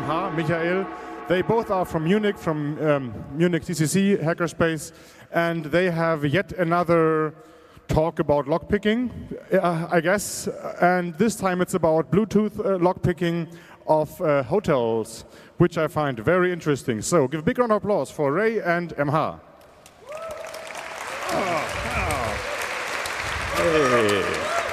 MH, Michael. They both are from Munich Munich TCC Hackerspace, and they have yet another talk about lockpicking, I guess. And this time it's about Bluetooth lockpicking of hotels, which I find very interesting. So give a big round of applause for Ray and MH. Hey.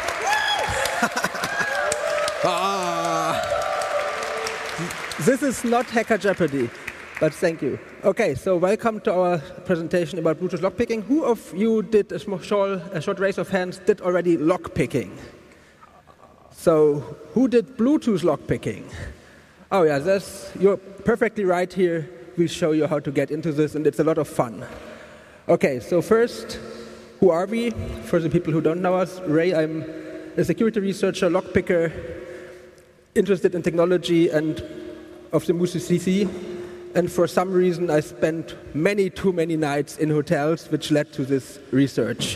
This is not Hacker Jeopardy, but thank you. Okay, so welcome to our presentation about Bluetooth lockpicking. Who of you did a short raise of hands did already lockpicking? So who did Bluetooth lockpicking? Oh yeah, you're perfectly right here. We'll show you how to get into this, and it's a lot of fun. Okay, so first, who are we? For the people who don't know us, Ray, I'm a security researcher, lockpicker, interested in technology and of the MUSE-CC. And for some reason, I spent too many nights in hotels, which led to this research.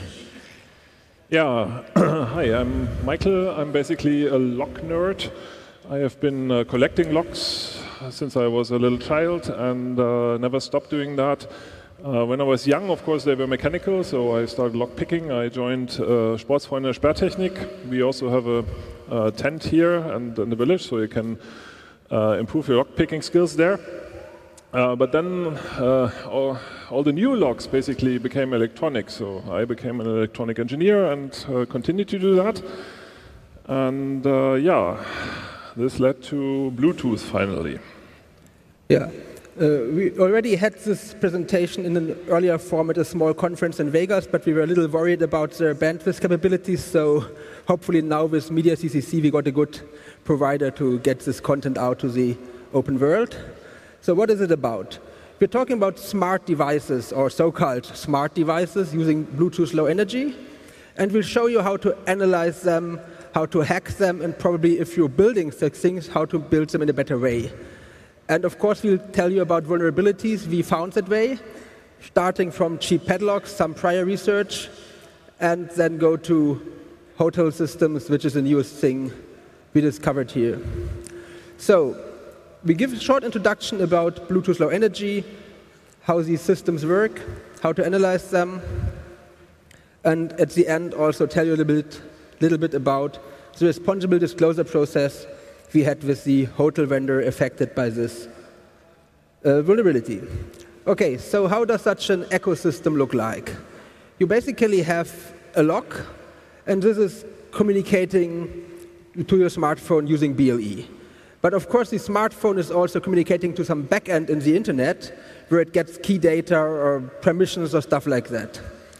Yeah, hi, I'm Michael. I'm basically a lock nerd. I have been collecting locks since I was a little child and never stopped doing that. When I was young, of course, they were mechanical, so I started lock picking. I joined Sportsfreunde Sperrtechnik. We also have a tent here and in the village, so you can improve your lock picking skills there. But then all the new locks basically became electronic, so I became an electronic engineer and continued to do that. And yeah, this led to Bluetooth finally. Yeah. We already had this presentation in an earlier form at a small conference in Vegas, but we were a little worried about their bandwidth capabilities, so hopefully now with MediaCCC we got a good provider to get this content out to the open world. So what is it about? We're talking about smart devices, or so-called smart devices, using Bluetooth Low Energy, and we'll show you how to analyze them, how to hack them, and probably if you're building such things, how to build them in a better way. And of course, we'll tell you about vulnerabilities we found that way, starting from cheap padlocks, some prior research, and then go to hotel systems, which is the newest thing we discovered here. So we give a short introduction about Bluetooth Low Energy, how these systems work, how to analyze them, and at the end also tell you a little bit about the responsible disclosure process we had with the hotel vendor affected by this vulnerability. Okay, so how does such an ecosystem look like? You basically have a lock, and this is communicating to your smartphone using BLE. But of course, the smartphone is also communicating to some backend in the internet, where it gets key data or permissions or stuff like that.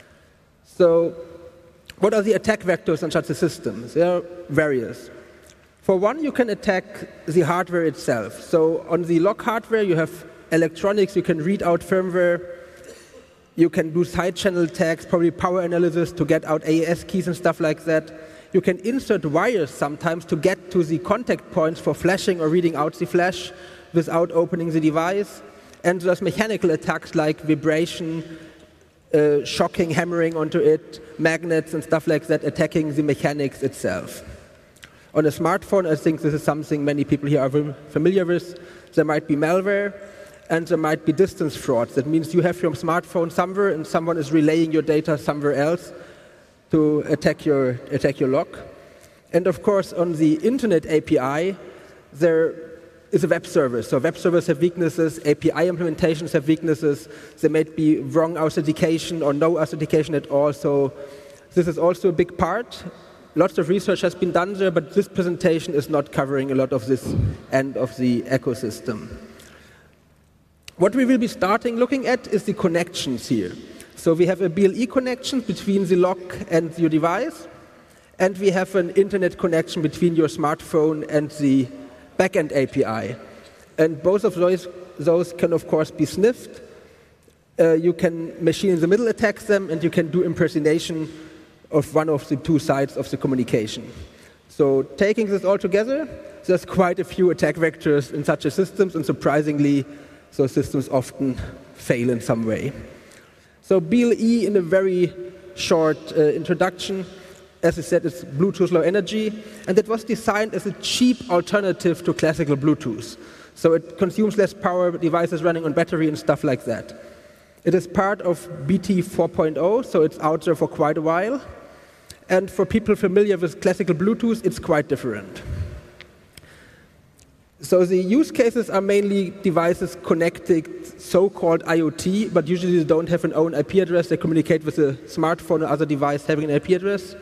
So what are the attack vectors on such a system? There are various. For one, you can attack the hardware itself. So on the lock hardware, you have electronics, you can read out firmware, you can do side channel attacks, probably power analysis to get out AES keys and stuff like that. You can insert wires sometimes to get to the contact points for flashing or reading out the flash without opening the device. And there's mechanical attacks like vibration, shocking, hammering onto it, magnets and stuff like that, attacking the mechanics itself. On a smartphone, I think this is something many people here are familiar with. There might be malware, and there might be distance fraud. That means you have your smartphone somewhere, and someone is relaying your data somewhere else to attack your lock. And of course, on the Internet API, there is a web service. So web servers have weaknesses, API implementations have weaknesses. There might be wrong authentication or no authentication at all. So this is also a big part. Lots of research has been done there, but this presentation is not covering a lot of this end of the ecosystem. What we will be starting looking at is the connections here. So we have a BLE connection between the lock and your device, and we have an internet connection between your smartphone and the backend API. And both of those can, of course, be sniffed. You can machine in the middle attack them, and you can do impersonation of one of the two sides of the communication. So taking this all together, there's quite a few attack vectors in such a systems, and surprisingly, those systems often fail in some way. So BLE, in a very short introduction, as I said, it's Bluetooth Low Energy, and it was designed as a cheap alternative to classical Bluetooth. So it consumes less power, devices running on battery and stuff like that. It is part of BT 4.0, so it's out there for quite a while. And for people familiar with classical Bluetooth, it's quite different. So the use cases are mainly devices connected, so-called IoT, but usually they don't have an own IP address. They communicate with a smartphone or other device having an IP address.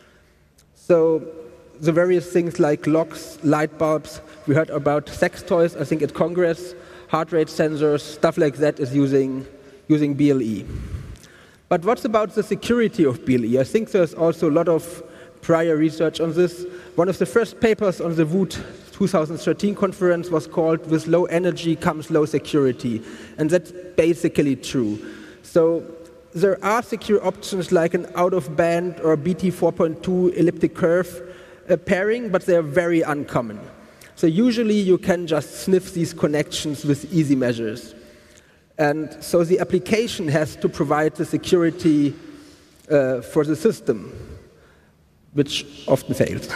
So the various things like locks, light bulbs, we heard about sex toys, I think at Congress, heart rate sensors, stuff like that is using BLE. But what's about the security of BLE? I think there's also a lot of prior research on this. One of the first papers on the WOOT 2013 conference was called "With low energy comes low security," and that's basically true. So there are secure options like an out-of-band or BT 4.2 elliptic curve pairing, but they are very uncommon. So usually you can just sniff these connections with easy measures. And so the application has to provide the security for the system, which often fails.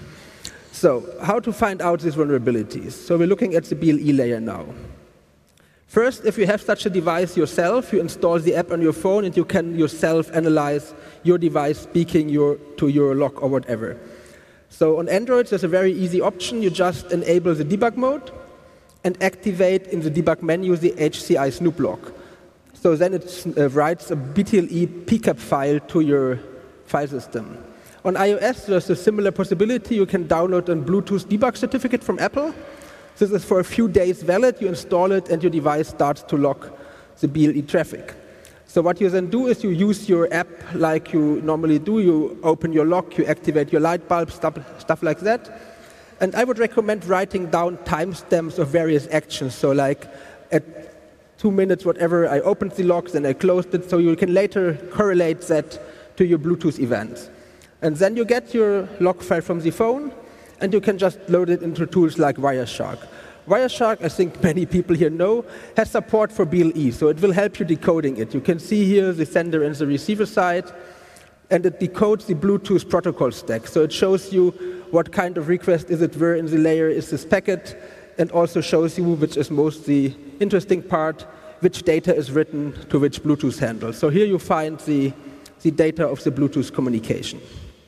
So how to find out these vulnerabilities? So we're looking at the BLE layer now. First, if you have such a device yourself, you install the app on your phone and you can yourself analyze your device speaking to your lock or whatever. So on Android, there's a very easy option. You just enable the debug mode and activate in the debug menu the HCI Snoop lock. So then it writes a BTLE PCAP file to your file system. On iOS, there's a similar possibility. You can download a Bluetooth debug certificate from Apple. This is for a few days valid. You install it, and your device starts to lock the BLE traffic. So what you then do is you use your app like you normally do. You open your lock, you activate your light bulb, stuff like that. And I would recommend writing down timestamps of various actions. So like at 2 minutes, whatever, I opened the lock, then I closed it, so you can later correlate that to your Bluetooth events. And then you get your log file from the phone, and you can just load it into tools like Wireshark. Wireshark, I think many people here know, has support for BLE, so it will help you decoding it. You can see here the sender and the receiver side, and it decodes the Bluetooth protocol stack. So it shows you what kind of request is it, where in the layer is this packet, and also shows you, which is most the interesting part, which data is written to which Bluetooth handle. So here you find the data of the Bluetooth communication.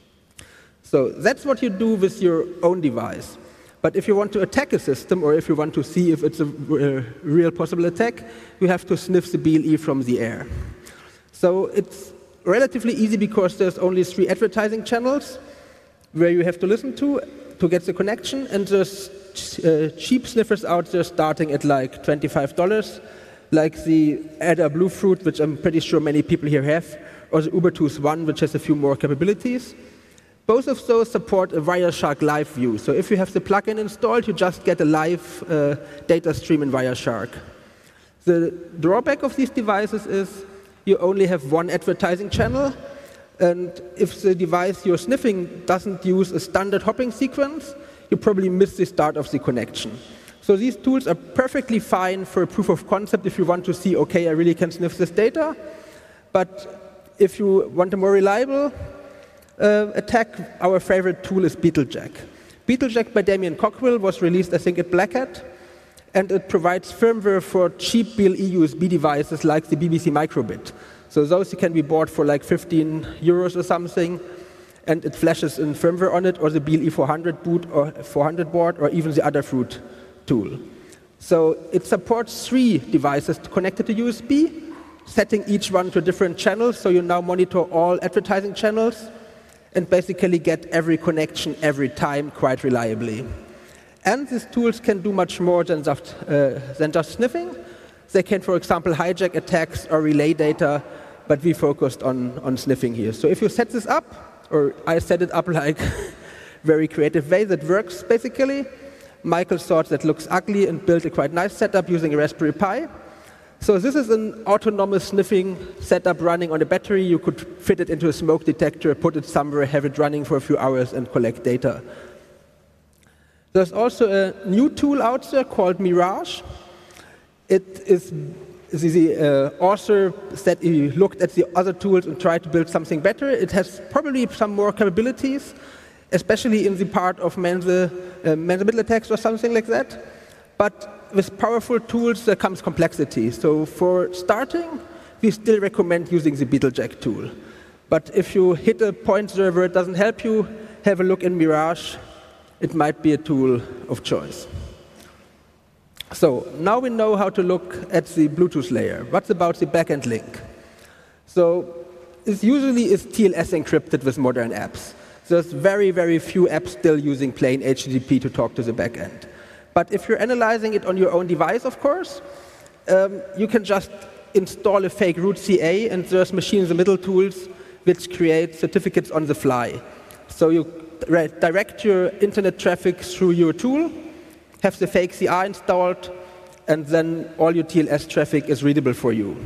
So that's what you do with your own device. But if you want to attack a system, or if you want to see if it's a real possible attack, you have to sniff the BLE from the air. So it's relatively easy because there's only 3 advertising channels where you have to listen to get the connection, and there's cheap sniffers out there starting at like $25, like the Ada Bluefruit, which I'm pretty sure many people here have, or the Ubertooth One, which has a few more capabilities. Both of those support a Wireshark Live view. So if you have the plugin installed, you just get a live data stream in Wireshark. The drawback of these devices is you only have one advertising channel, and if the device you're sniffing doesn't use a standard hopping sequence, you probably miss the start of the connection. So these tools are perfectly fine for a proof of concept if you want to see, okay, I really can sniff this data. But if you want a more reliable attack, our favorite tool is Beetlejack. Beetlejack by Damien Cockrell was released, I think, at Black Hat, and it provides firmware for cheap BLE USB devices like the BBC Microbit. So those can be bought for like 15 euros or something, and it flashes in firmware on it, or the BLE 400 boot or 400 board, or even the Adafruit tool. So it supports 3 devices connected to USB, setting each one to different channels, so you now monitor all advertising channels, and basically get every connection every time quite reliably. And these tools can do much more than just sniffing. They can, for example, hijack attacks or relay data, but we focused on sniffing here. So if you set this up, or I set it up like very creative way that works basically, Michael thought that looks ugly and built a quite nice setup using a Raspberry Pi. So this is an autonomous sniffing setup running on a battery. You could fit it into a smoke detector, put it somewhere, have it running for a few hours, and collect data. There's also a new tool out there called Mirage. It is the author said he looked at the other tools and tried to build something better. It has probably some more capabilities, especially in the part of man-in-the-middle attacks or something like that. But with powerful tools, there comes complexity. So for starting, we still recommend using the BeetleJack tool. But if you hit a point where it doesn't help you, have a look in Mirage. It might be a tool of choice. So now we know how to look at the Bluetooth layer. What about the backend link? So it usually is TLS encrypted with modern apps. There's very, very few apps still using plain HTTP to talk to the backend. But if you're analyzing it on your own device, of course, you can just install a fake root CA, and there's machine-in-the-middle tools which create certificates on the fly. So you direct your internet traffic through your tool, have the fake CA installed, and then all your TLS traffic is readable for you.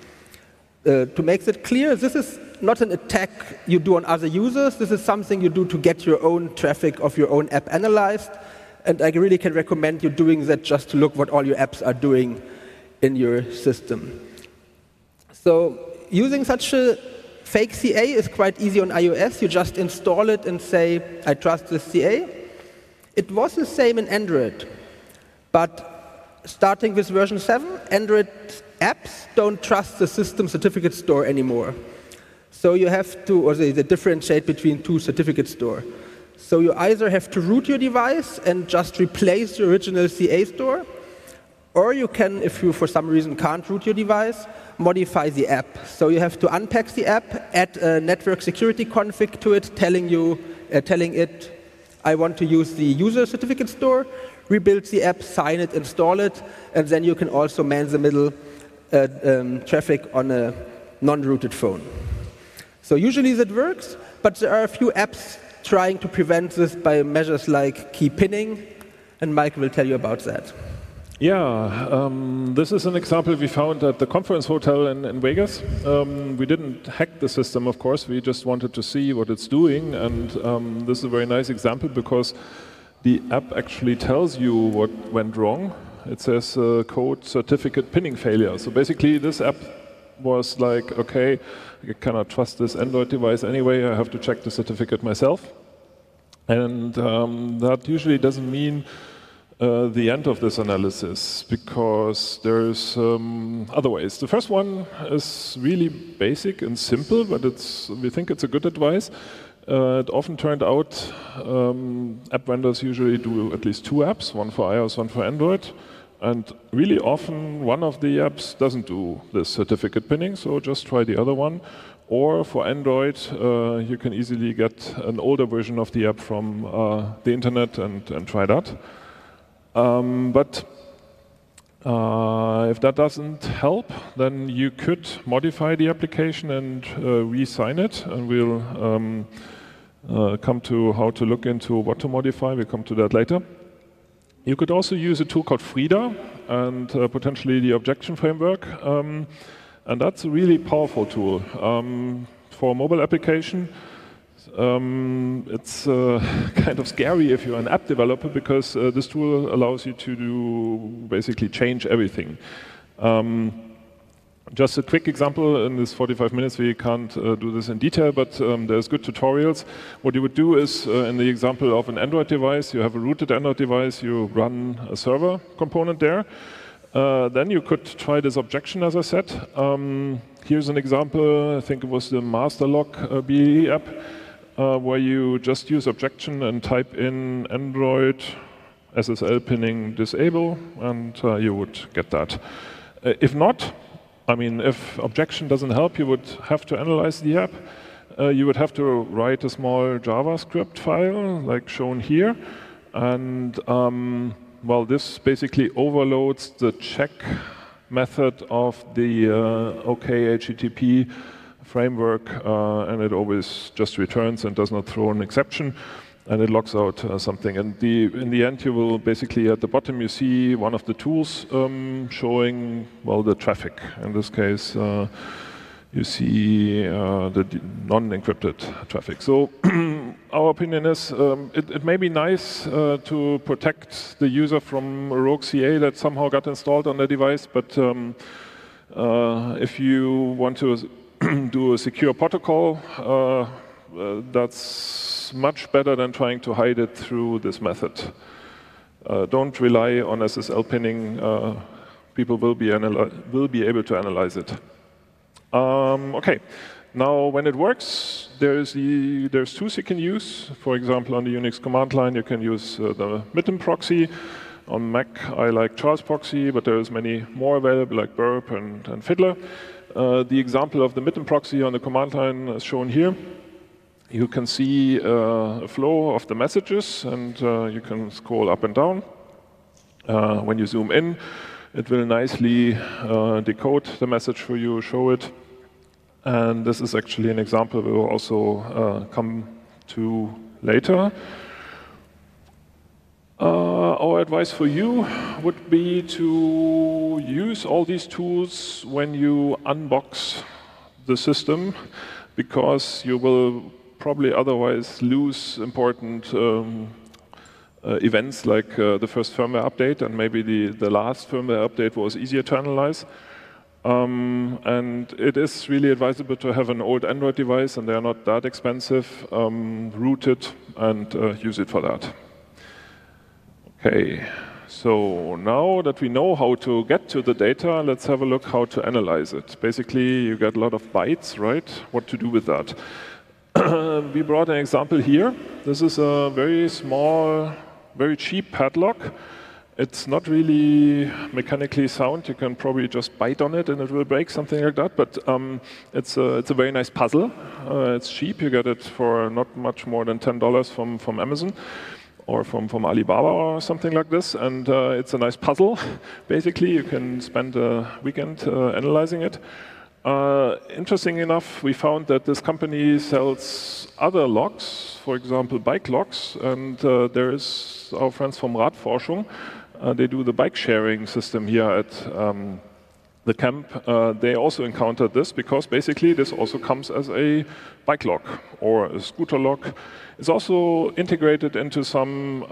To make it clear, this is not an attack you do on other users. This is something you do to get your own traffic of your own app analyzed. And I really can recommend you doing that just to look what all your apps are doing in your system. So using such a fake CA is quite easy on iOS. You just install it and say, I trust this CA. It was the same in Android. But starting with version 7, Android apps don't trust the system certificate store anymore. So you have to, or they differentiate between two certificate store. So you either have to root your device and just replace the original CA store, or you can, if you for some reason can't root your device, modify the app. So you have to unpack the app, add a network security config to it, telling it, I want to use the user certificate store, rebuild the app, sign it, install it, and then you can also man the middle traffic on a non-rooted phone. So usually that works, but there are a few apps trying to prevent this by measures like key pinning, and Mike will tell you about that. Yeah, this is an example we found at the conference hotel in Vegas. We didn't hack the system, of course. We just wanted to see what it's doing, and this is a very nice example because the app actually tells you what went wrong. It says code certificate pinning failure. So basically, this app was like, okay, I cannot trust this Android device anyway. I have to check the certificate myself. And that usually doesn't mean the end of this analysis, because there's other ways. The first one is really basic and simple, but we think it's a good advice. It often turned out app vendors usually do at least two apps, one for iOS, one for Android. And really often, one of the apps doesn't do this certificate pinning, so just try the other one. Or for Android, you can easily get an older version of the app from the internet and try that. But if that doesn't help, then you could modify the application and re-sign it, and we'll come to how to look into what to modify. We'll come to that later. You could also use a tool called Frida and potentially the objection framework. And that's a really powerful tool. For a mobile application, it's kind of scary if you're an app developer, because this tool allows you to do basically change everything. Just a quick example, in this 45 minutes we can't do this in detail, but there's good tutorials. What you would do is, in the example of an Android device, you have a rooted Android device, you run a server component there. Then you could try this objection, as I said. Here's an example, I think it was the MasterLock BLE app, where you just use objection and type in Android SSL pinning disable, and you would get that. If not, I mean, if objection doesn't help, you would have to analyze the app. You would have to write a small JavaScript file, like shown here. And, well, this basically overloads the check method of the OKHTTP framework, and it always just returns and does not throw an exception. And it logs out something. And in the end, you will basically, at the bottom, you see one of the tools showing, well, the traffic. In this case, you see the non-encrypted traffic. So our opinion is it may be nice to protect the user from a rogue CA that somehow got installed on the device, but if you want to do a secure protocol, that's much better than trying to hide it through this method. don't rely on SSL pinning. People will be able to analyze it. Okay, now when it works, there's tools you can use. For example, on the Unix command line, you can use the MITM proxy. On Mac, I like Charles Proxy, but there's many more available, like Burp and Fiddler. The example of the MITM proxy on the command line is shown here. You can see a flow of the messages, and you can scroll up and down. When you zoom in, it will nicely decode the message for you, show it. And this is actually an example we will also come to later. Our advice for you would be to use all these tools when you unbox the system, because you will probably otherwise lose important events like the first firmware update, and maybe the last firmware update was easier to analyze. And it is really advisable to have an old Android device, and they are not that expensive, root it and use it for that. Okay, so now that we know how to get to the data, let's have a look how to analyze it. Basically, you get a lot of bytes, right? What to do with that? We brought an example here. This is a very small, very cheap padlock. It's not really mechanically sound. You can probably just bite on it and it will break, something like that. But it's a very nice puzzle. It's cheap. You get it for not much more than $10 from Amazon or from Alibaba or something like this. And it's a nice puzzle. Basically, you can spend a weekend analyzing it. Interesting enough, we found that this company sells other locks, for example, bike locks. And there is our friends from Radforschung. They do the bike sharing system here at the camp. They also encountered this because basically this also comes as a bike lock or a scooter lock. It's also integrated into some,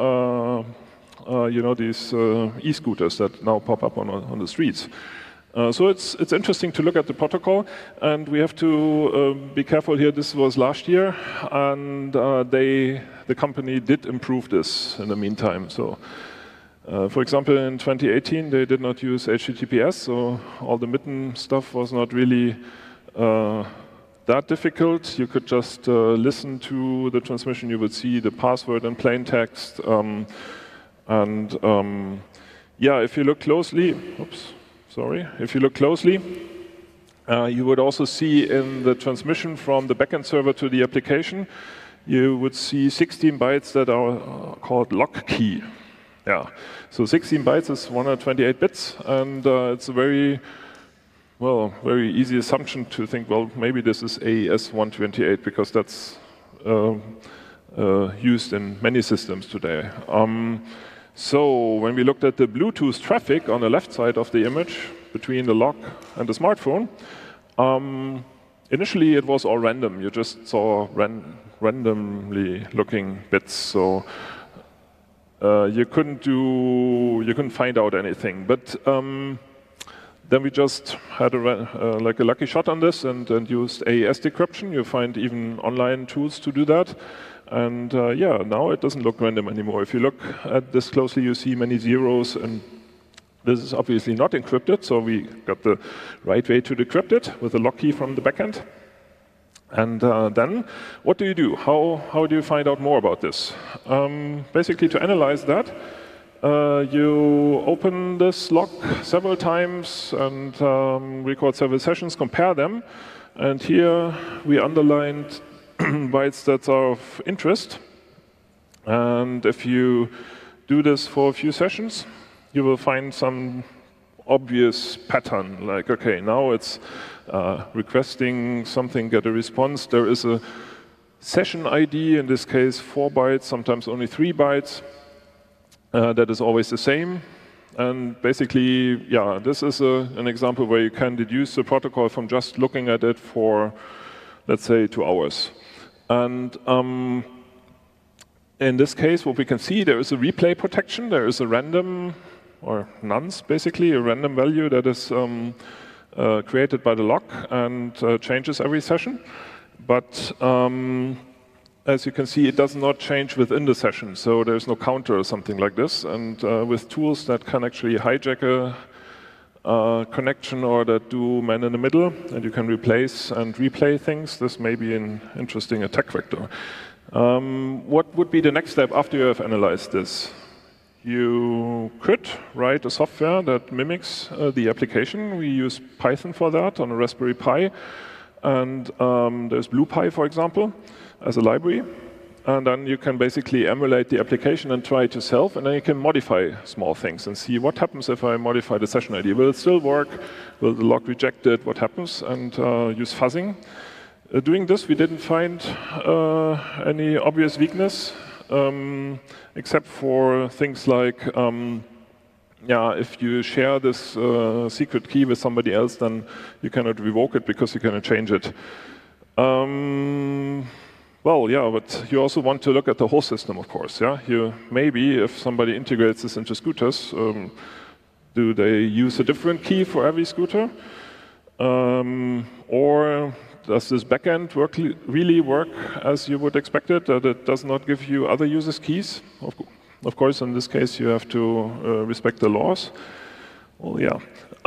these e-scooters that now pop up on the streets. So it's interesting to look at the protocol, and we have to be careful here. This was last year, and the company did improve this in the meantime. So. For example, in 2018, they did not use HTTPS, so all the MITM stuff was not really that difficult. You could just listen to the transmission. You would see the password in plain text. If you look closely, if you look closely, you would also see in the transmission from the backend server to the application, you would see 16 bytes that are called lock key. Yeah, so 16 bytes is 128 bits, and it's a very easy assumption to think, well, maybe this is AES 128 because that's used in many systems today. So when we looked at the Bluetooth traffic on the left side of the image between the lock and the smartphone, initially it was all random. You just saw randomly looking bits. So you couldn't find out anything. But then we just had like a lucky shot on this and used AES decryption. You find even online tools to do that. And now it doesn't look random anymore. If you look at this closely, you see many zeros, and this is obviously not encrypted, so we got the right way to decrypt it with a lock key from the backend. And then, what do you do? How do you find out more about this? Basically, to analyze that, you open this lock several times and record several sessions, compare them. And here we underlined bytes that are of interest. And if you do this for a few sessions, you will find some obvious pattern, like, okay, now it's requesting something, get a response. There is a session ID, in this case 4 bytes, sometimes only 3 bytes. That is always the same. And basically, this is an example where you can deduce the protocol from just looking at it for, let's say, 2 hours. And in this case, what we can see, there is a replay protection. There is a random, or nonce, basically, a random value that is created by the lock and changes every session. But as you can see, it does not change within the session, so there's no counter or something like this. And with tools that can actually hijack a connection or that do man in the middle, and you can replace and replay things, this may be an interesting attack vector. What would be the next step after you have analyzed this? You could write a software that mimics the application. We use Python for that on a Raspberry Pi. And there's BluePy, for example, as a library. And then you can basically emulate the application and try it yourself. And then you can modify small things and see what happens if I modify the session ID. Will it still work? Will the log reject it? What happens? And use fuzzing. Doing this, we didn't find any obvious weakness, except for things like if you share this secret key with somebody else, then you cannot revoke it because you cannot change it. But you also want to look at the whole system, of course. Yeah, maybe if somebody integrates this into scooters, do they use a different key for every scooter, or does this backend really work as you would expect it? That it does not give you other users' keys? Of course, in this case, you have to respect the laws. Well, yeah.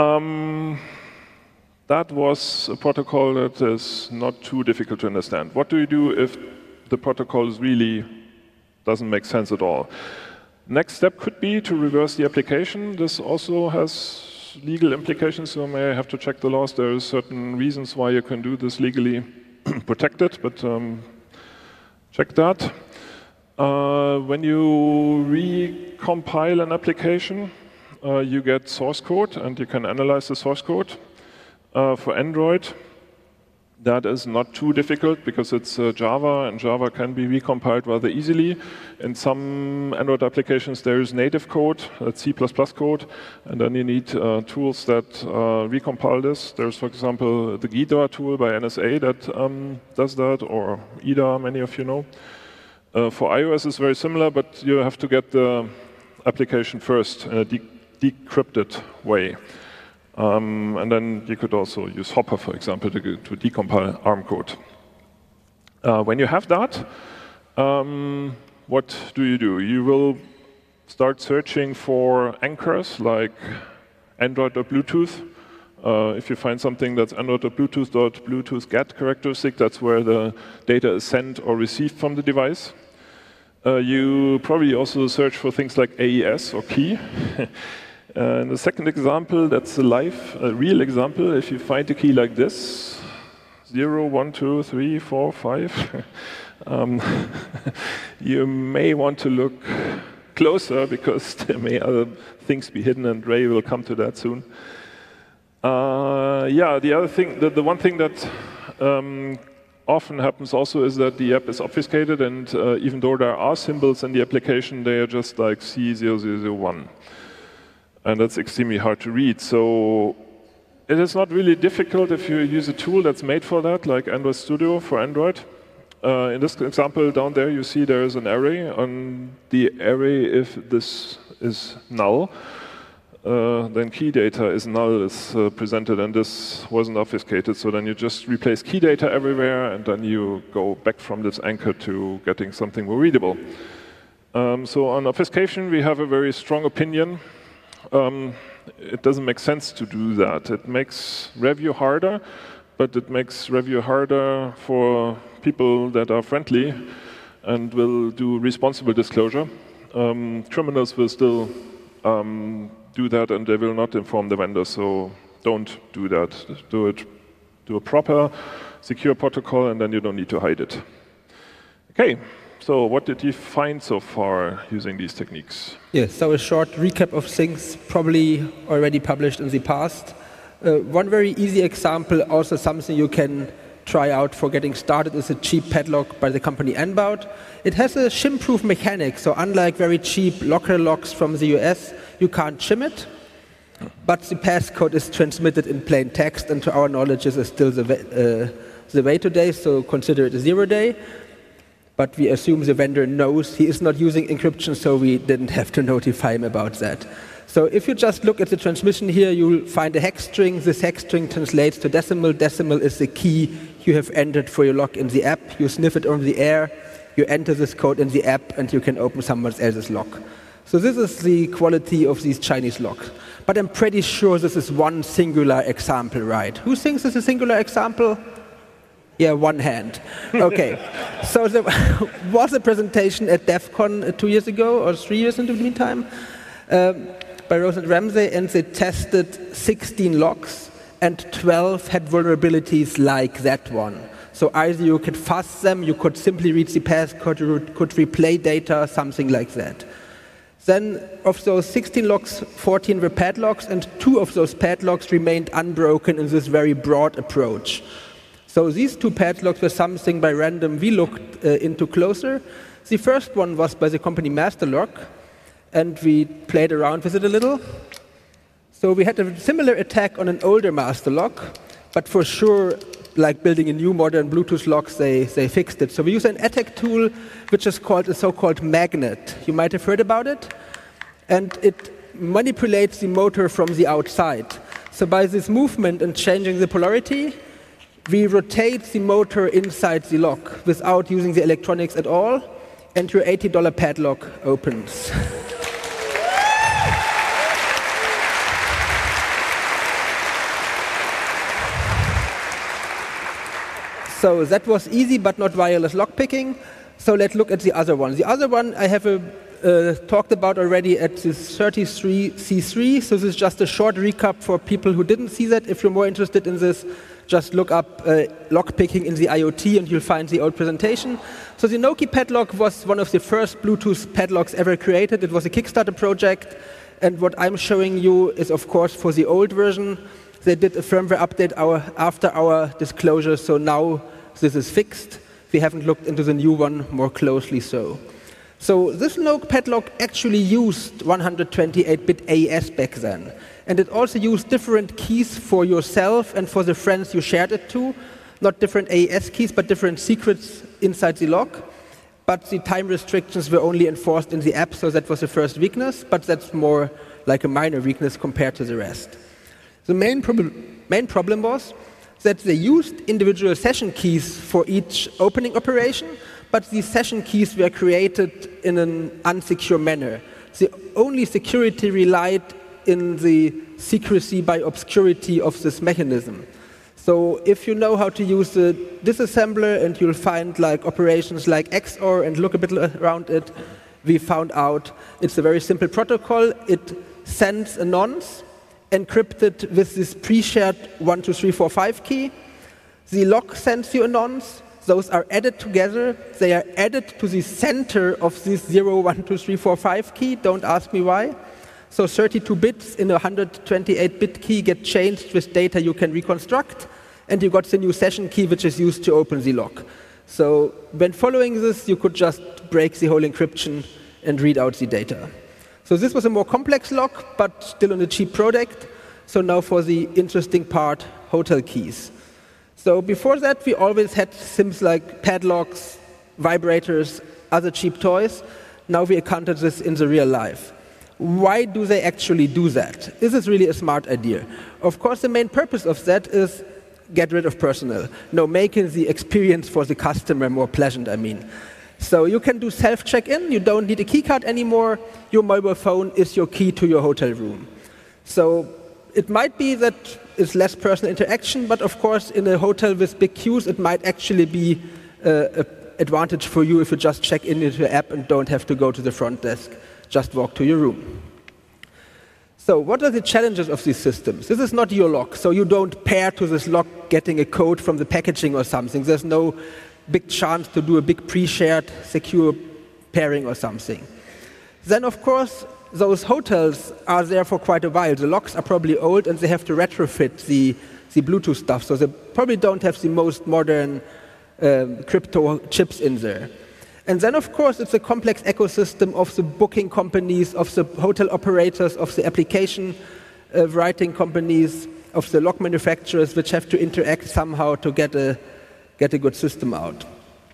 That was a protocol that is not too difficult to understand. What do you do if the protocol really doesn't make sense at all? Next step could be to reverse the application. This also has legal implications, so may I have to check the laws. There are certain reasons why you can do this legally protected, but check that. When you recompile an application, you get source code, and you can analyze the source code. For Android, that is not too difficult because it's Java, and Java can be recompiled rather easily. In some Android applications, there is native code, that's C++ code, and then you need tools that recompile this. There's, for example, the Ghidra tool by NSA that does that, or IDA, many of you know. For iOS, it's very similar, but you have to get the application first in a decrypted way. And then you could also use Hopper, for example, to decompile ARM code. When you have that, what do? You will start searching for anchors like Android or Bluetooth. If you find something that's Android or Bluetooth get characteristic, that's where the data is sent or received from the device. You probably also search for things like AES or key. And the second example, that's a real example. If you find a key like this, 0, 1, 2, 3, 4, 5, you may want to look closer because there may other things be hidden, and Ray will come to that soon. The other thing, the one thing that often happens also is that the app is obfuscated, and even though there are symbols in the application, they are just like C0001. And that's extremely hard to read. So it is not really difficult if you use a tool that's made for that, like Android Studio for Android. In this example down there, you see there is an array. On the array, if this is null, then key data is null, is presented, and this wasn't obfuscated. So then you just replace key data everywhere, and then you go back from this anchor to getting something more readable. So on obfuscation, we have a very strong opinion. It doesn't make sense to do that. It makes review harder, but it makes review harder for people that are friendly and will do responsible disclosure. Criminals will still do that, and they will not inform the vendor, so don't do that. Do a proper, secure protocol, and then you don't need to hide it. Okay. So what did you find so far using these techniques? Yes, so a short recap of things probably already published in the past. One very easy example, also something you can try out for getting started, is a cheap padlock by the company Nbout. It has a shim-proof mechanic, so unlike very cheap locker locks from the US, you can't shim it. But the passcode is transmitted in plain text, and to our knowledge this is still the way today, so consider it a 0-day. But we assume the vendor knows he is not using encryption, so we didn't have to notify him about that. So if you just look at the transmission here, you'll find a hex string. This hex string translates to decimal. Decimal is the key you have entered for your lock in the app. You sniff it over the air, you enter this code in the app, and you can open someone else's lock. So this is the quality of these Chinese locks. But I'm pretty sure this is one singular example, right? Who thinks this is a singular example? Yeah, one hand. Okay. So there was a presentation at DEF CON 2 years ago, or 3 years in the meantime, by Rose and Ramsey, and they tested 16 locks, and 12 had vulnerabilities like that one. So either you could fuzz them, you could simply read the passcode, you could replay data, something like that. Then of those 16 locks, 14 were padlocks, and 2 of those padlocks remained unbroken in this very broad approach. So these 2 padlocks were something by random we looked into closer. The first one was by the company Masterlock, and we played around with it a little. So we had a similar attack on an older Masterlock, but for sure, like building a new modern Bluetooth locks, they fixed it. So we use an attack tool which is called a so-called magnet. You might have heard about it. And it manipulates the motor from the outside. So by this movement and changing the polarity, we rotate the motor inside the lock without using the electronics at all, and your $80 padlock opens. So that was easy, but not wireless lockpicking. So let's look at the other one. The other one I have talked about already at this 33C3. So this is just a short recap for people who didn't see that. If you're more interested in this, just look up lockpicking in the IoT and you'll find the old presentation. So the Noki padlock was one of the first Bluetooth padlocks ever created. It was a Kickstarter project. And what I'm showing you is, of course, for the old version. They did a firmware update after our disclosure, so now this is fixed. We haven't looked into the new one more closely so. So this Noki padlock actually used 128-bit AES back then. And it also used different keys for yourself and for the friends you shared it to. Not different AES keys, but different secrets inside the lock. But the time restrictions were only enforced in the app, so that was the first weakness. But that's more like a minor weakness compared to the rest. The main problem was that they used individual session keys for each opening operation, but these session keys were created in an unsecure manner. The only security relied in the secrecy by obscurity of this mechanism. So if you know how to use the disassembler, and you'll find like operations like XOR and look a bit around it, we found out it's a very simple protocol. It sends a nonce encrypted with this pre-shared 1, 2, 3, 4, 5 key. The lock sends you a nonce. Those are added together. They are added to the center of this 0, 1, 2, 3, 4, 5 key. Don't ask me why. So 32 bits in a 128-bit key get changed with data you can reconstruct, and you got the new session key, which is used to open the lock. So when following this, you could just break the whole encryption and read out the data. So this was a more complex lock, but still on a cheap product. So now for the interesting part, hotel keys. So before that, we always had things like padlocks, vibrators, other cheap toys. Now we encountered this in the real life. Why do they actually do that? Is this really a smart idea? Of course, the main purpose of that is get rid of personnel. No, making the experience for the customer more pleasant, I mean. So you can do self-check-in. You don't need a key card anymore. Your mobile phone is your key to your hotel room. So it might be that it's less personal interaction, but of course, in a hotel with big queues, it might actually be an advantage for you if you just check in into your app and don't have to go to the front desk. Just walk to your room. So what are the challenges of these systems? This is not your lock, so you don't pair to this lock getting a code from the packaging or something. There's no big chance to do a big pre-shared secure pairing or something. Then, of course, those hotels are there for quite a while. The locks are probably old, and they have to retrofit the Bluetooth stuff, so they probably don't have the most modern crypto chips in there. And then, of course, it's a complex ecosystem of the booking companies, of the hotel operators, of the application writing companies, of the lock manufacturers, which have to interact somehow to get a good system out.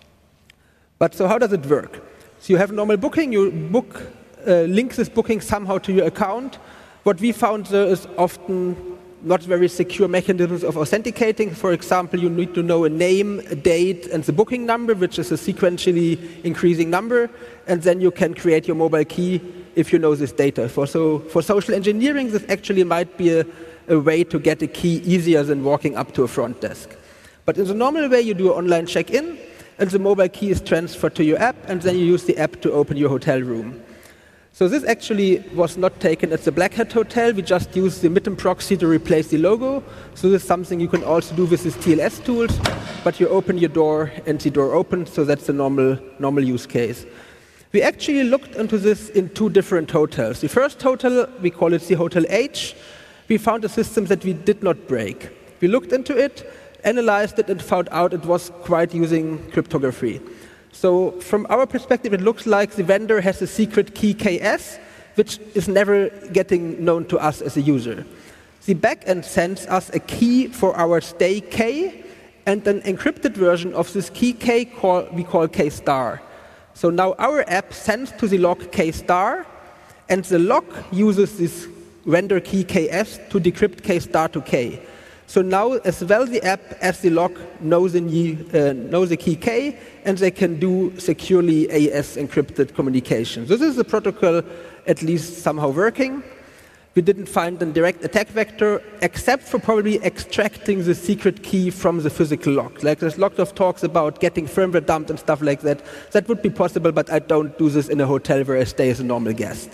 But so how does it work? So you have normal booking, you link this booking somehow to your account. What we found there is often not very secure mechanisms of authenticating. For example, you need to know a name, a date, and the booking number, which is a sequentially increasing number, and then you can create your mobile key if you know this data. For social engineering, this actually might be a way to get a key easier than walking up to a front desk. But in the normal way, you do an online check-in, and the mobile key is transferred to your app, and then you use the app to open your hotel room. So this actually was not taken at the Black Hat Hotel. We just used the MITM proxy to replace the logo. So this is something you can also do with these TLS tools, but you open your door and the door opens, so that's the normal use case. We actually looked into this in 2 different hotels. The first hotel, we call it the Hotel H. We found a system that we did not break. We looked into it, analyzed it, and found out it was quite using cryptography. So from our perspective, it looks like the vendor has a secret key KS, which is never getting known to us as a user. The backend sends us a key for our stay K, and an encrypted version of this key K we call K star. So now our app sends to the lock K star, and the lock uses this vendor key KS to decrypt K star to K. So now, as well, the app as the lock knows the key K, and they can do securely AES encrypted communication. So this is the protocol at least somehow working. We didn't find a direct attack vector, except for probably extracting the secret key from the physical lock. Like there's lots of talks about getting firmware dumped and stuff like that. That would be possible, but I don't do this in a hotel where I stay as a normal guest.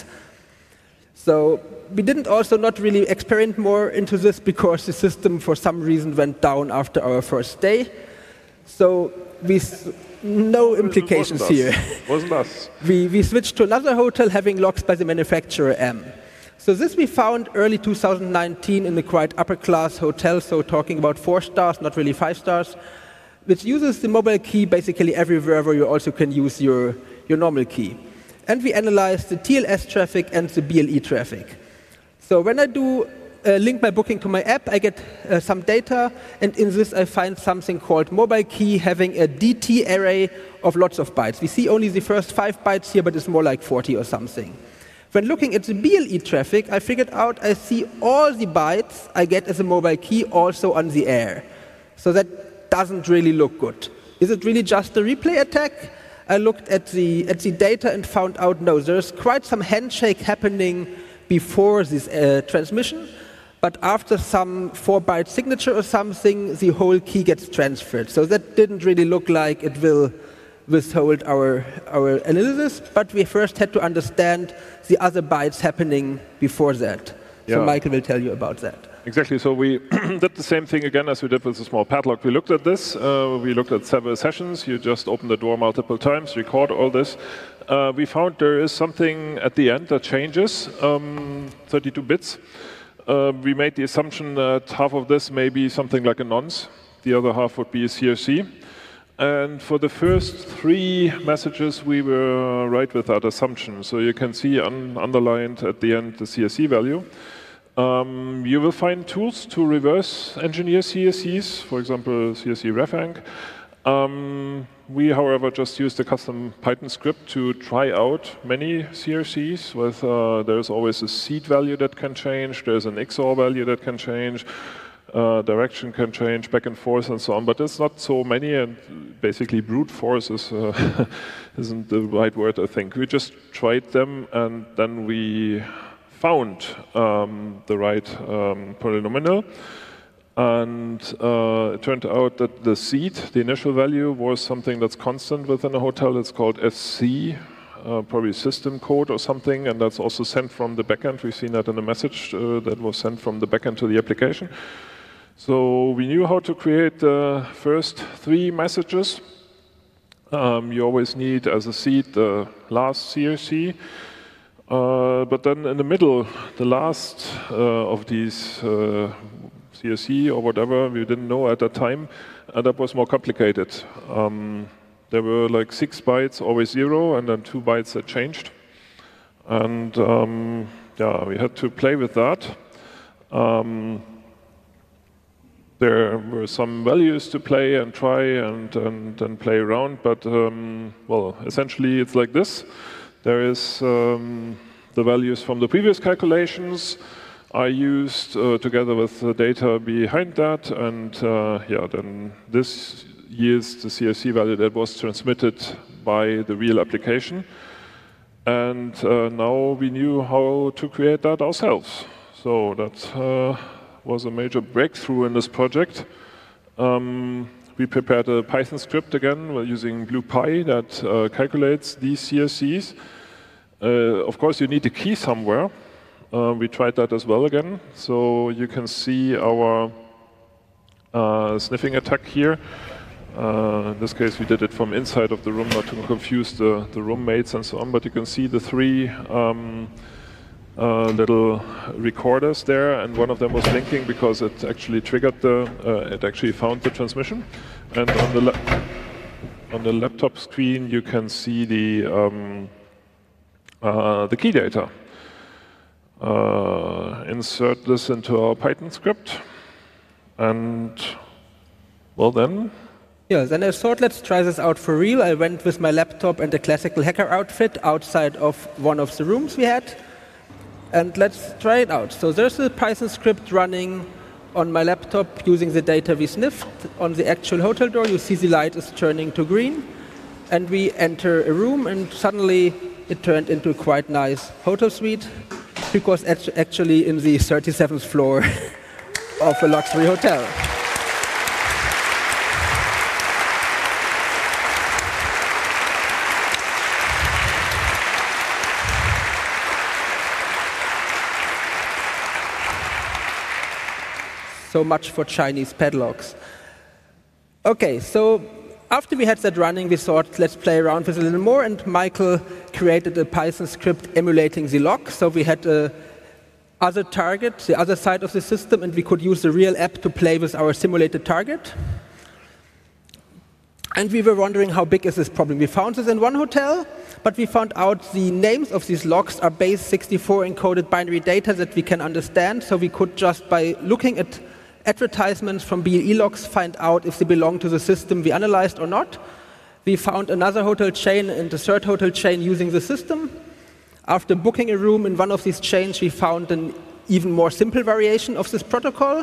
So we didn't also not really experiment more into this because the system for some reason went down after our first day. So no implications here. Wasn't us. We switched to another hotel having locks by the manufacturer M. So this we found early 2019 in a quite upper-class hotel, so talking about 4 stars, not really 5 stars, which uses the mobile key basically everywhere where you also can use your normal key. And we analyzed the TLS traffic and the BLE traffic. So when I do link my booking to my app, I get some data, and in this I find something called mobile key having a DT array of lots of bytes. We see only the first 5 bytes here, but it's more like 40 or something. When looking at the BLE traffic, I figured out I see all the bytes I get as a mobile key also on the air. So that doesn't really look good. Is it really just a replay attack? I looked at the data and found out, no, there's quite some handshake happening before this transmission, but after some 4-byte signature or something, the whole key gets transferred. So that didn't really look like it will withhold our analysis, but we first had to understand the other bytes happening before that. Yeah. So Michael will tell you about that. Exactly. So we did the same thing again as we did with the small padlock. We looked at this. We looked at several sessions. You just open the door multiple times, record all this. We found there is something at the end that changes, 32 bits. We made the assumption that half of this may be something like a nonce. The other half would be a CRC. And for the first 3 messages, we were right with that assumption. So you can see underlined at the end the CRC value. You will find tools to reverse engineer CRCs, for example, CRC refanc. We, however, just used a custom Python script to try out many CRCs. With there's always a seed value that can change. There's an XOR value that can change. Direction can change back and forth and so on, but it's not so many, and basically brute force isn't the right word, I think. We just tried them, and then we found the right polynomial, and it turned out that the seed, the initial value, was something that's constant within a hotel. It's called SC, probably system code or something, and that's also sent from the backend. We've seen that in a message that was sent from the backend to the application. So we knew how to create the first 3 messages. You always need as a seed the last CRC. But then in the middle, the last of these CRC or whatever, we didn't know at that time, that was more complicated. There were like 6 bytes, always 0, and then 2 bytes that changed. And yeah, we had to play with that. There were some values to play and try and play around, but well, essentially it's like this. There is the values from the previous calculations. I used together with the data behind that, and then this yields the CFC value that was transmitted by the real application. And now we knew how to create that ourselves. So that was a major breakthrough in this project. We prepared a Python script again using BluePy that calculates these CFCs. Of course, you need a key somewhere. We tried that as well again. So you can see our sniffing attack here. In this case, we did it from inside of the room, not to confuse the roommates and so on. But you can see the three little recorders there, and one of them was blinking because it actually triggered it actually found the transmission. And on the laptop screen, you can see the key data. Insert this into our Python script, and well then. Yeah, then I thought, let's try this out for real. I went with my laptop and a classical hacker outfit outside of one of the rooms we had, and let's try it out. So there's a Python script running on my laptop using the data we sniffed. On the actual hotel door, you see the light is turning to green, and we enter a room, and suddenly it turned into a quite nice hotel suite, because actually in the 37th floor of a luxury hotel. So much for Chinese padlocks. Okay, so after we had that running, we thought, let's play around with it a little more, and Michael created a Python script emulating the lock. So we had the other target, the other side of the system, and we could use the real app to play with our simulated target. And we were wondering, how big is this problem? We found this in one hotel, but we found out the names of these locks are base64 encoded binary data that we can understand, so we could just, by looking at advertisements from BLE logs, find out if they belong to the system we analyzed or not. We found another hotel chain and a third hotel chain using the system. After booking a room in one of these chains, we found an even more simple variation of this protocol.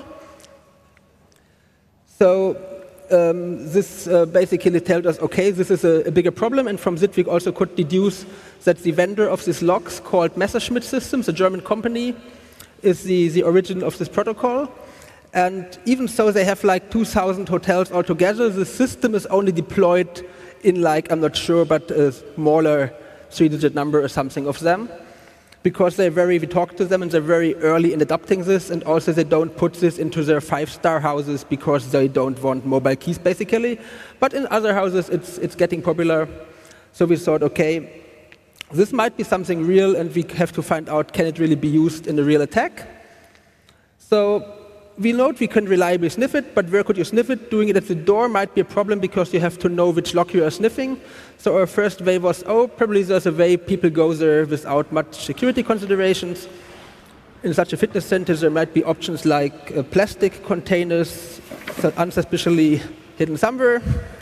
So this basically told us, okay, this is a bigger problem, and from that we also could deduce that the vendor of these logs, called Messerschmitt Systems, a German company, is the origin of this protocol. And even so, they have like 2,000 hotels altogether. The system is only deployed in, like, I'm not sure, but a smaller three-digit number or something of them. Because we talked to them, and they're very early in adopting this, and also they don't put this into their 5-star houses because they don't want mobile keys, basically. But in other houses, it's getting popular. So we thought, okay, this might be something real, and we have to find out, can it really be used in a real attack? So we know we can reliably sniff it, but where could you sniff it? Doing it at the door might be a problem because you have to know which lock you are sniffing. So our first way was, probably there's a way people go there without much security considerations. In such a fitness center, there might be options like plastic containers unsuspiciously hidden somewhere.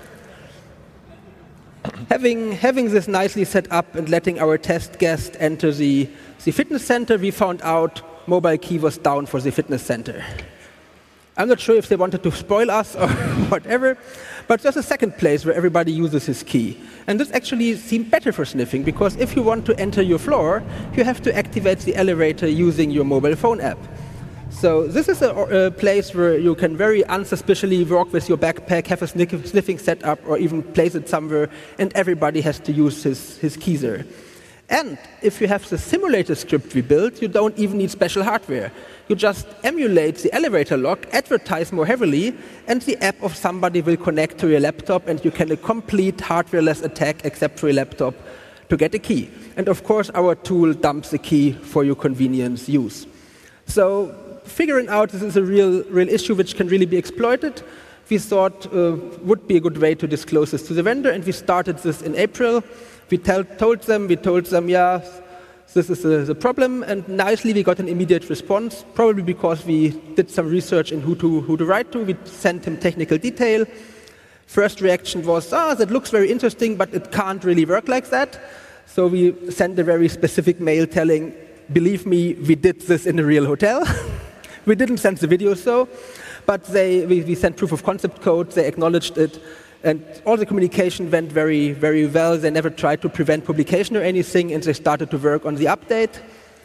Having this nicely set up and letting our test guest enter the fitness center, we found out mobile key was down for the fitness center. I'm not sure if they wanted to spoil us or whatever, but there's a second place where everybody uses his key. And this actually seemed better for sniffing, because if you want to enter your floor, you have to activate the elevator using your mobile phone app. So this is a place where you can very unsuspiciously walk with your backpack, have a sniffing setup, or even place it somewhere, and everybody has to use his keys there. And if you have the simulator script we built, you don't even need special hardware. You just emulate the elevator lock, advertise more heavily, and the app of somebody will connect to your laptop, and you can do a complete hardware-less attack except for your laptop to get a key. And of course, our tool dumps the key for your convenience use. So figuring out this is a real issue which can really be exploited, we thought would be a good way to disclose this to the vendor, and we started this in April. We told them, yeah, this is the problem, and nicely we got an immediate response, probably because we did some research in who to write to. We sent him technical detail. First reaction was, that looks very interesting, but it can't really work like that. So we sent a very specific mail telling, believe me, we did this in a real hotel. We didn't send the video but we sent proof of concept code, they acknowledged it, and all the communication went very, very well. They never tried to prevent publication or anything, and they started to work on the update.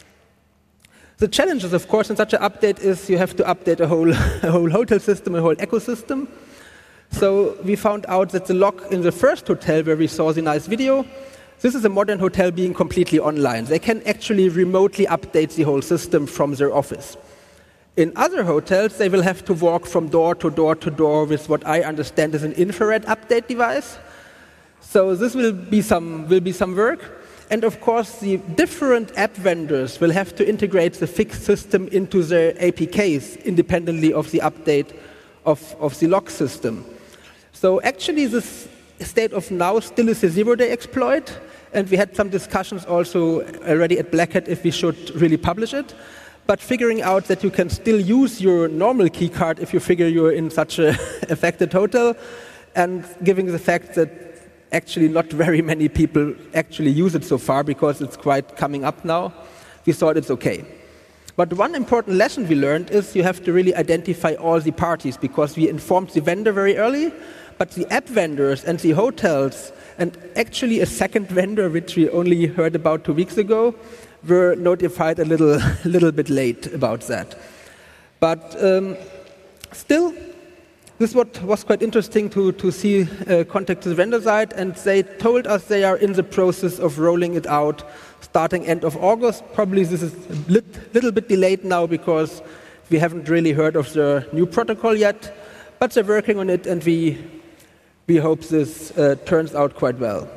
The challenges, of course, in such an update is you have to update a whole hotel system, a whole ecosystem. So we found out that the lock in the first hotel where we saw the nice video, this is a modern hotel being completely online. They can actually remotely update the whole system from their office. In other hotels, they will have to walk from door to door to door with what I understand is an infrared update device. So this will be some work. And of course, the different app vendors will have to integrate the fixed system into their APKs independently of the update of the lock system. So actually, this state of now still is a zero-day exploit. And we had some discussions also already at Black Hat if we should really publish it. But figuring out that you can still use your normal key card if you figure you're in such an affected hotel, and given the fact that actually not very many people actually use it so far because it's quite coming up now, we thought it's okay. But one important lesson we learned is you have to really identify all the parties, because we informed the vendor very early, but the app vendors and the hotels, and actually a second vendor, which we only heard about 2 weeks ago, were notified a little bit late about that. But still, this was quite interesting to see contact to the vendor side, and they told us they are in the process of rolling it out starting end of August. Probably this is a little bit delayed now because we haven't really heard of the new protocol yet, but they're working on it, and we hope this turns out quite well.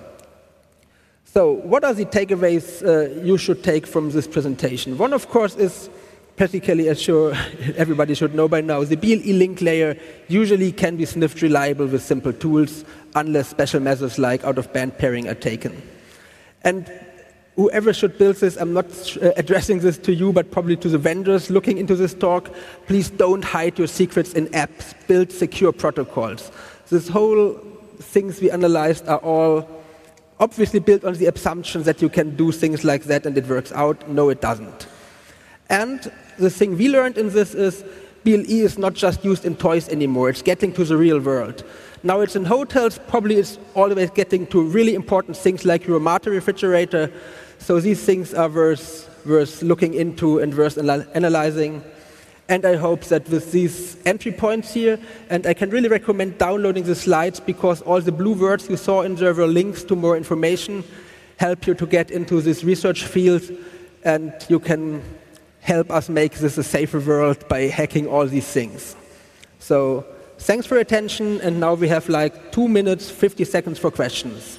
So what are the takeaways you should take from this presentation? One, of course, is practically, as sure everybody should know by now, the BLE link layer usually can be sniffed reliable with simple tools, unless special measures like out-of-band pairing are taken. And whoever should build this, I'm not addressing this to you, but probably to the vendors looking into this talk, please don't hide your secrets in apps. Build secure protocols. This whole things we analyzed are all obviously built on the assumption that you can do things like that and it works out. No, it doesn't. And the thing we learned in this is BLE is not just used in toys anymore. It's getting to the real world. Now it's in hotels, probably it's always getting to really important things like your Mate refrigerator. So these things are worth looking into and worth analyzing. And I hope that with these entry points here, and I can really recommend downloading the slides, because all the blue words you saw in there were links to more information, help you to get into this research field, and you can help us make this a safer world by hacking all these things. So thanks for your attention, and now we have like 2 minutes, 50 seconds for questions.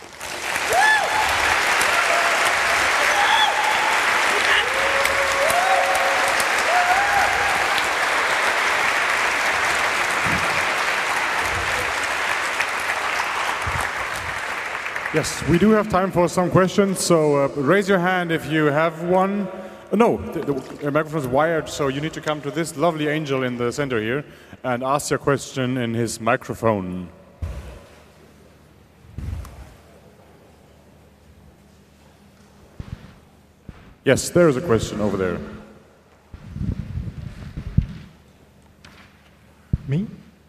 Yes, we do have time for some questions, so raise your hand if you have one. No, the microphone is wired, so you need to come to this lovely angel in the center here and ask your question in his microphone. Yes, there is a question over there. Me?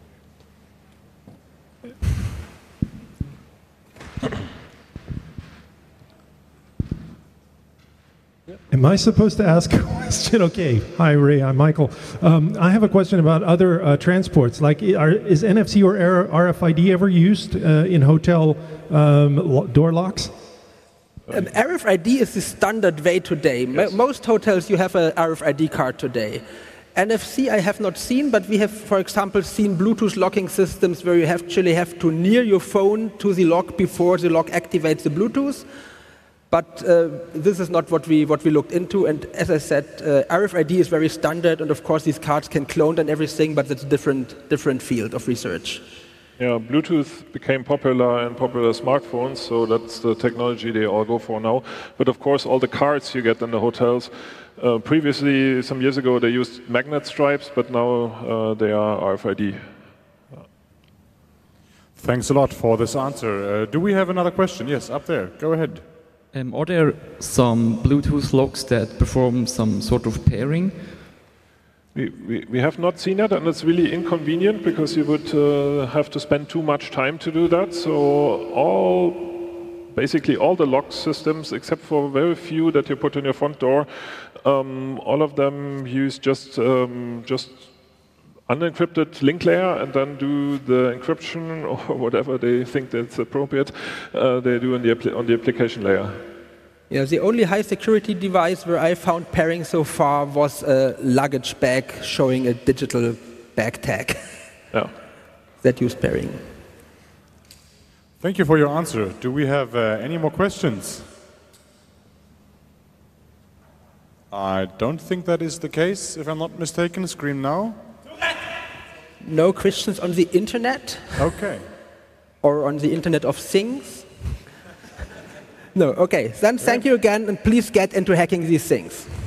Am I supposed to ask a question? Okay. Hi, Ray. I'm Michael. I have a question about other transports. Like, is NFC or RFID ever used in hotel door locks? RFID is the standard way today. Yes. Most hotels, you have a RFID card today. NFC I have not seen, but we have, for example, seen Bluetooth locking systems where you actually have to near your phone to the lock before the lock activates the Bluetooth. But this is not what we looked into, and as I said, RFID is very standard, and of course these cards can clone and everything, but it's a different field of research. Yeah, Bluetooth became popular in popular smartphones, so that's the technology they all go for now. But of course, all the cards you get in the hotels, previously, some years ago, they used magnet stripes, but now they are RFID. Thanks a lot for this answer. Do we have another question? Yes, up there. Go ahead. Are there some Bluetooth locks that perform some sort of pairing? We have not seen it, and it's really inconvenient because you would have to spend too much time to do that. So basically all the lock systems, except for very few that you put on your front door, all of them use just unencrypted link layer and then do the encryption or whatever they think that's appropriate. They do on the application layer. Yeah, the only high security device where I found pairing so far was a luggage bag showing a digital bag tag. Yeah. That used pairing. Thank you for your answer. Do we have any more questions? I don't think that is the case, if I'm not mistaken. Scream now. No questions on the internet? Okay. Or on the Internet of Things? No, okay. Then thank you again, and please get into hacking these things.